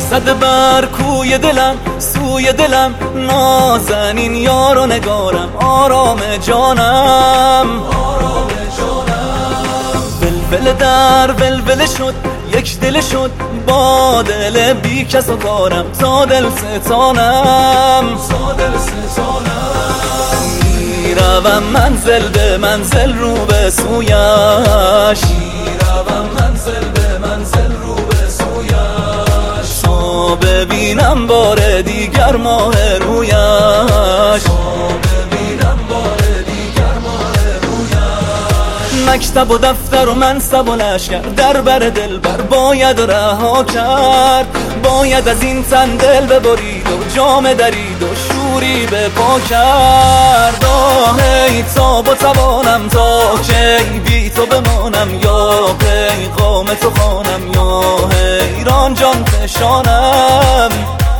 زده بر کوی دلم سوی دلم، نازنین یار و نگارم آرام جانم. ولول در ولول شد یک دل شد، با دل بی کس و کارم تا دل ستانم. میروم منزل به منزل رو به سویش، تا ببینم بار دیگر ماه رویش. مکتب و دفتر و منصب و لشکر در بر دلبر باید رها کرد. باید از این تن دل ببرید و جام درید و شوری به پا کرد. ای تاب و توانم تا کی بی تو بمانم، یا پیغام تو خوانم یا حیران جان فشانم.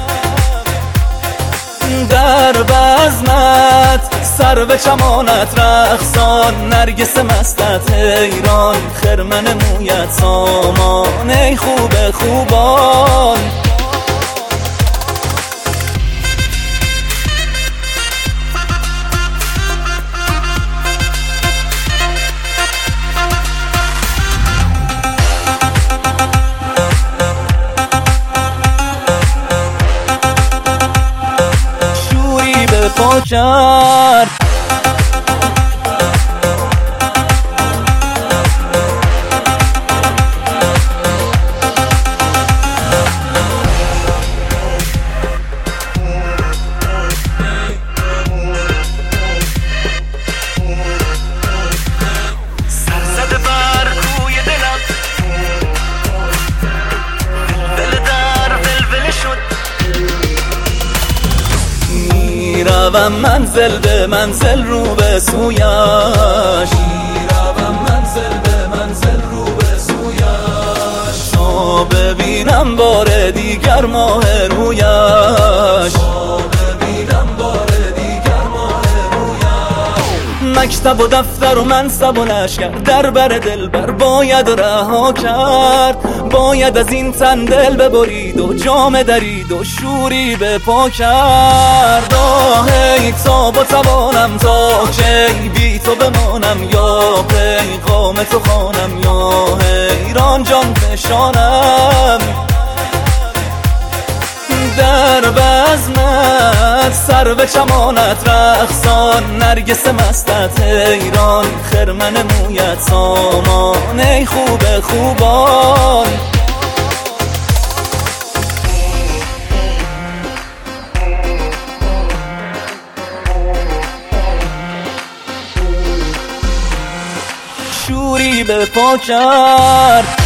در بزمت سر به چمانت رقصان، نرگس مستت حیران خرمن مویت سامان. ای خوب خوبان پا کرد. سرزده بر کوی دلم، ولول در ولول شد. میروم منزل به منزل رو به سویش، تا ببینم بار دیگر ماه رویش. مکتب و دفتر و منصب و لشکر در بر دلبر باید رها کرد. باید از این تن دل ببرید و جام درید و شوری به پا کرد. ای تاب و توانم تا کی بی تو بمانم، یا پیغام تو خوانم یا حیران جان فشانم. در بزمت سر به چمانت رقصان، نرگس مستت حیران خرمن مویت سامان. ای خوب خوبان شوری به پا کرد.